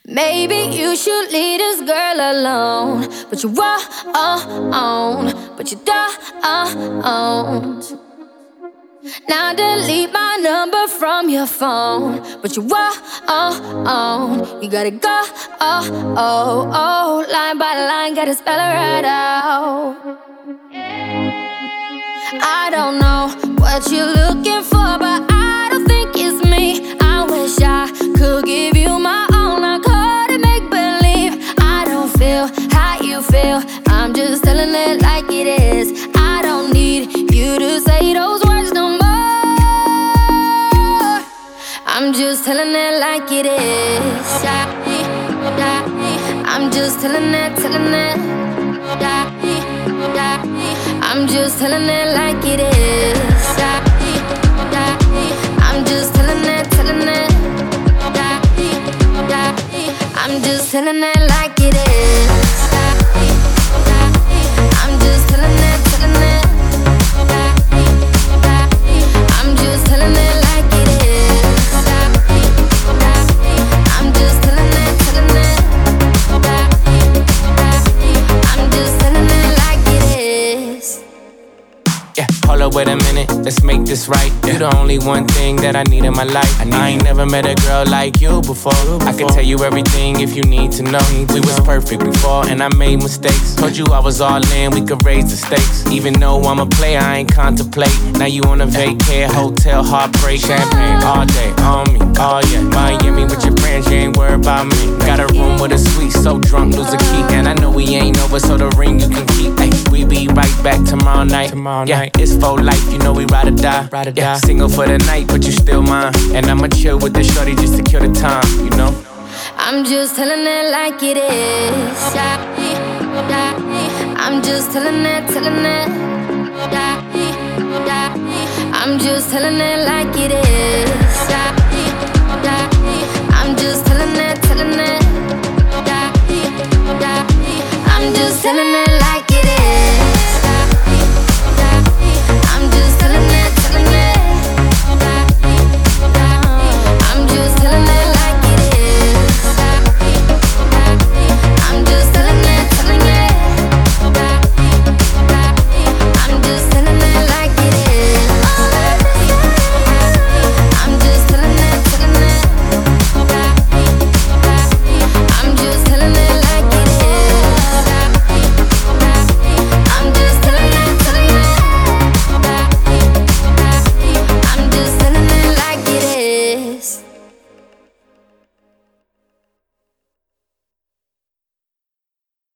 Maybe you should leave this girl alone, but you won't, but you don't. Now delete my number from your phone, but you won't. You gotta go, line by line, gotta spell it right out. I don't know what you're looking for, but I don't think it's me. I wish I could give you my all, I couldn't make believe. I don't feel how you feel, I'm just telling it like it is. I don't need you to say those words no more. I'm just telling it like it is. I'm just telling it. I'm just telling it like it is. I'm just telling it. I'm just telling it like it is. I'm just telling it. I'm just telling it like it is. I'm just telling it. I'm just telling it like it is. Yeah, hold up, wait a minute, let's make this right. You the only one thing that I need in my life. I ain't never met a girl like you before. I can tell you everything if you need to know. We was perfect before and I made mistakes. Told you I was all in, we could raise the stakes. Even though I'm a player, I ain't contemplate. Now you on a vacay, hotel, heartbreak. Champagne all day, on me, oh yeah. Miami with your friends, you ain't worried about me. Got a room with a suite, so drunk, lose a key. And I know we ain't over, so the ring you can keep. Ay, we be right back tomorrow night. Yeah, it's for life, you know we ride or die. Yeah, single for the night, but you still mine. And I'ma chill with the shorty just to kill the time, you know. I'm just telling it like it is. I'm just telling it. I'm just telling it like it is.